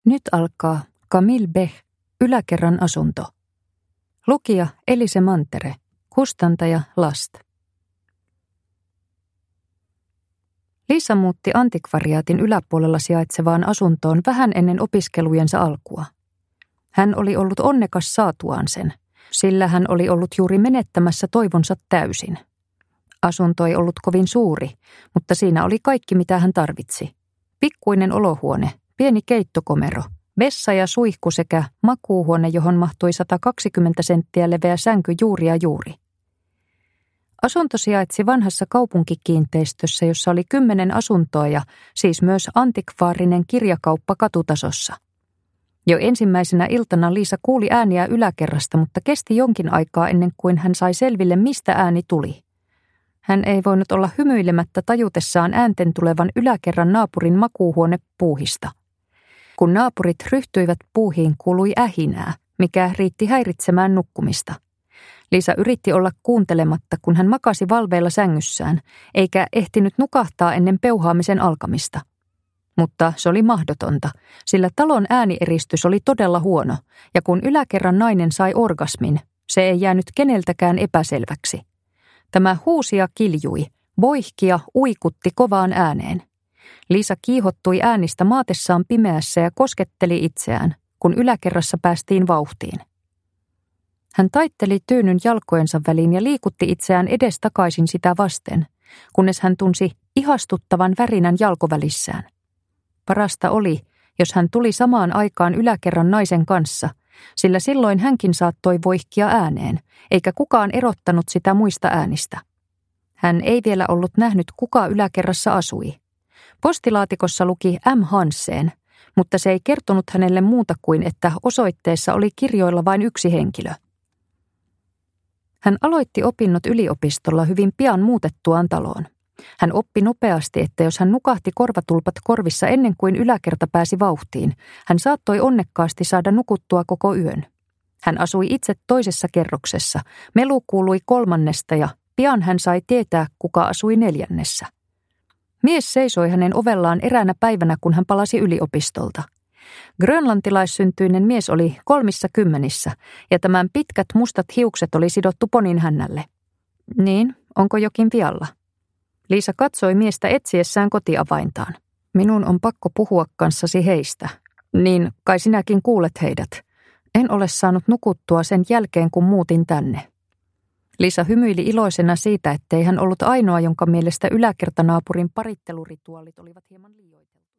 Nyt alkaa Camille Bech, Yläkerran asunto. Lukija Elise Mantere, kustantaja Last. Liisa muutti antikvariaatin yläpuolella sijaitsevaan asuntoon vähän ennen opiskelujensa alkua. Hän oli ollut onnekas saatuaan sen, sillä hän oli ollut juuri menettämässä toivonsa täysin. Asunto ei ollut kovin suuri, mutta siinä oli kaikki mitä hän tarvitsi. Pikkuinen olohuone, pieni keittokomero, vessa ja suihku sekä makuuhuone, johon mahtui 120 senttiä leveä sänky juuri ja juuri. Asunto sijaitsi vanhassa kaupunkikiinteistössä, jossa oli 10 asuntoa ja siis myös antikvaarinen kirjakauppa katutasossa. Jo ensimmäisenä iltana Liisa kuuli ääniä yläkerrasta, mutta kesti jonkin aikaa ennen kuin hän sai selville, mistä ääni tuli. Hän ei voinut olla hymyilemättä tajutessaan äänten tulevan yläkerran naapurin makuuhuone puuhista. Kun naapurit ryhtyivät puuhiin, kuului ähinää, mikä riitti häiritsemään nukkumista. Liisa yritti olla kuuntelematta, kun hän makasi valveilla sängyssään, eikä ehtinyt nukahtaa ennen peuhaamisen alkamista. Mutta se oli mahdotonta, sillä talon äänieristys oli todella huono, ja kun yläkerran nainen sai orgasmin, se ei jäänyt keneltäkään epäselväksi. Tämä huusi ja kiljui, voihki ja uikutti kovaan ääneen. Liisa kiihottui äänistä maatessaan pimeässä ja kosketteli itseään, kun yläkerrassa päästiin vauhtiin. Hän taitteli tyynyn jalkojensa väliin ja liikutti itseään edestakaisin sitä vasten, kunnes hän tunsi ihastuttavan värinän jalkovälissään. Parasta oli, jos hän tuli samaan aikaan yläkerran naisen kanssa, sillä silloin hänkin saattoi voihkia ääneen, eikä kukaan erottanut sitä muista äänistä. Hän ei vielä ollut nähnyt, kuka yläkerrassa asui. Postilaatikossa luki M. Hansen, mutta se ei kertonut hänelle muuta kuin, että osoitteessa oli kirjoilla vain yksi henkilö. Hän aloitti opinnot yliopistolla hyvin pian muutettuaan taloon. Hän oppi nopeasti, että jos hän nukahti korvatulpat korvissa ennen kuin yläkerta pääsi vauhtiin, hän saattoi onnekkaasti saada nukuttua koko yön. Hän asui itse toisessa kerroksessa, melu kuului 3. ja pian hän sai tietää, kuka asui 4. Mies seisoi hänen ovellaan eräänä päivänä, kun hän palasi yliopistolta. Grönlantilaissyntyinen mies oli 30 ja tämän pitkät mustat hiukset oli sidottu ponin hännälle. Niin, onko jokin vialla? Liisa katsoi miestä etsiessään kotiavaintaan. Minun on pakko puhua kanssasi heistä. Niin, kai sinäkin kuulet heidät. En ole saanut nukuttua sen jälkeen, kun muutin tänne. Liisa hymyili iloisena siitä, ettei hän ollut ainoa, jonka mielestä yläkertanaapurin parittelurituaalit olivat hieman liioiteltuja.